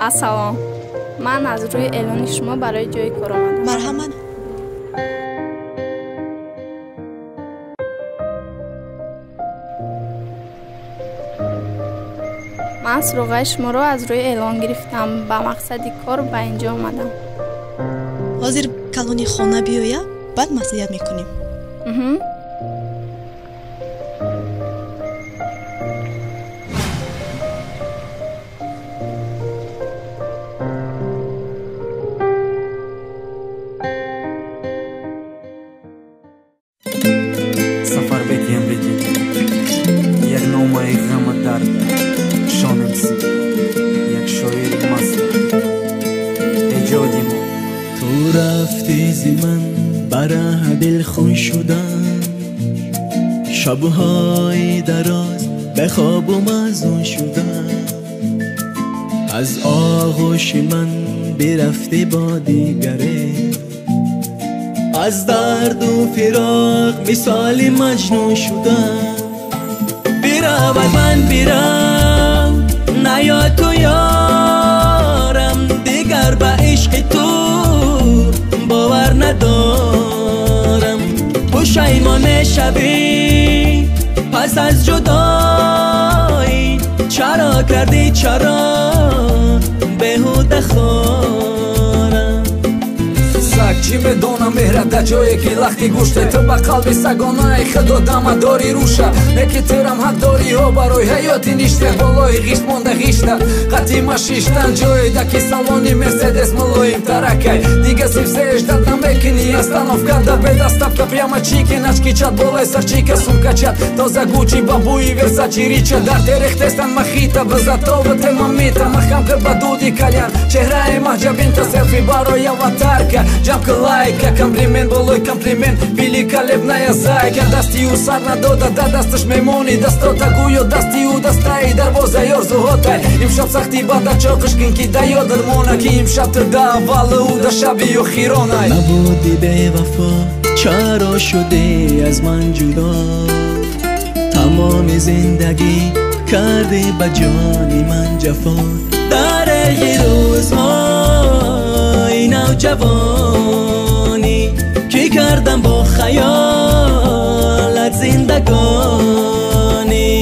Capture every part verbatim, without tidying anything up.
ассалом. Ман аз рӯи эълони шумо барои ҷойи кор омадам. марҳамат. ман суроғаи шуморо аз рӯи эълон гирифтам. ба мақсади кор ба ин ҷо омадам. ҳозир калони хона биёя, баъд маслиҳат мекунем. Мҳм. сафар бетием бетем як номаи ғама дард шонемси як шоири маст эҷоди мо ту рафти зи ман бараҳ дилхун шудам шабҳои дароз به خوابم ازون شدم از آغوش من برفته با دیگره از درد و فراق مثال مجنون شدم برود من برم نیا تو یارم دیگر به عشق تو باور ندارم پشیمان شوی پس از جدایی چرا کردی چرا بهوده خورم سگ چی بدونم مهرت در جایی که لختی گوشته تو با قلبی سگانه خدا دم داری روشه نکی ترم حق داری ها برای حیاتی نیشته بالای غیشت مانده غیشته قدیمه شیشتن جایی دکی سالانی مرسیدس ملایم ترکی دیگه سیف سیش داد نمیکنی استانوفکا در به دستفکا پیاما چیکی نچکی چد بالای سر چیکه سومکا چد تازه گوچی بابوی ورساچی ریچه در ترختستن مخیطه بزتا و تمامیتا مخم که بدودی کلیان چهره محجبین تا سلفی برای аватарка جمع лайка комплимент болой комплимент великолепная зайка дастию сарна дода да дасташ мемони дастота гуё дастию дастаи дарвоза ёрзу ҳотай имшаб сахти бада чоқишкин ки даё дармона ки имшаб ту да аввалу да шаби охиронай نبودی بevafo چرا شدی از من جدا تمام زندگی کردی به جان من جفا در یه روزهای نوجوانی که کردم با خیالت زندگانی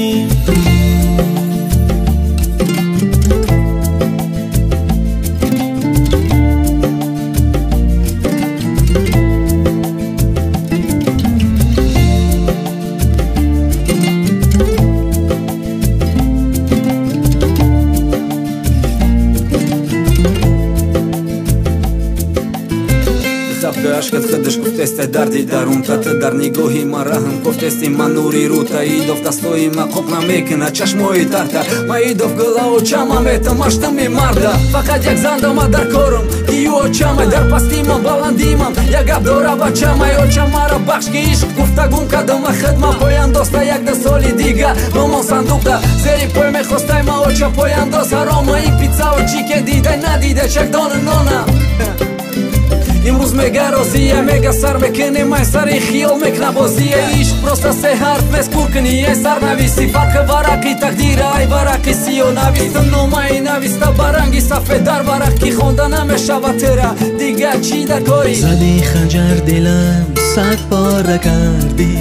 ашкат хидиш гуфтесте дарди дарунта ту дар нигоҳи ман раҳм гуфтести ман нури рута идов дастҳои ман қоқ намекунад чашмои тарта ма идов гулаву чама метам аштами марда фақат як зандама дар корум ию очама дар пастимам баландимам як гап дора бачамай очамара бахш ки ишқ гуфтагум кадама хидма пояндоста як ду соли дига бомон сандуқда зери пой мехостай ма оча пояндоз ҳарома и пицао чӣ ке дидай надида чакдону нона имрӯз мега розия мега сар мекунем ай сари хиёл мекна бозия ишқ просто се ҳарф мезкур кунӣ ай сарнависи фарқи варақи тақдира ай варақи сиё нависта номаи нависта баранги сафед дар варақ ки хонда намешавад тера дигар чӣ дар кори زدی خنجر دلم صد پاره کردی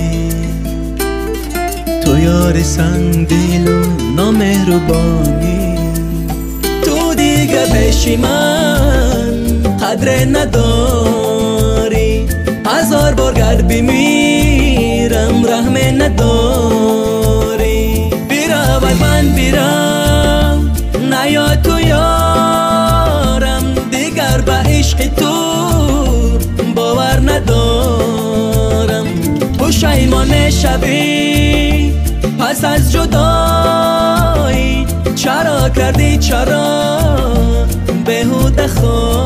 تو یار سنگدل و نامهربانی تو دیگه پیشی من قدر نداری هزار بار گر بمیرم رحم نداری برود من برم نیا تو یارم دیگر به عشق تو باور ندارم پشیمان شوی پس از جدایی چرا کردی چرا بهوده خود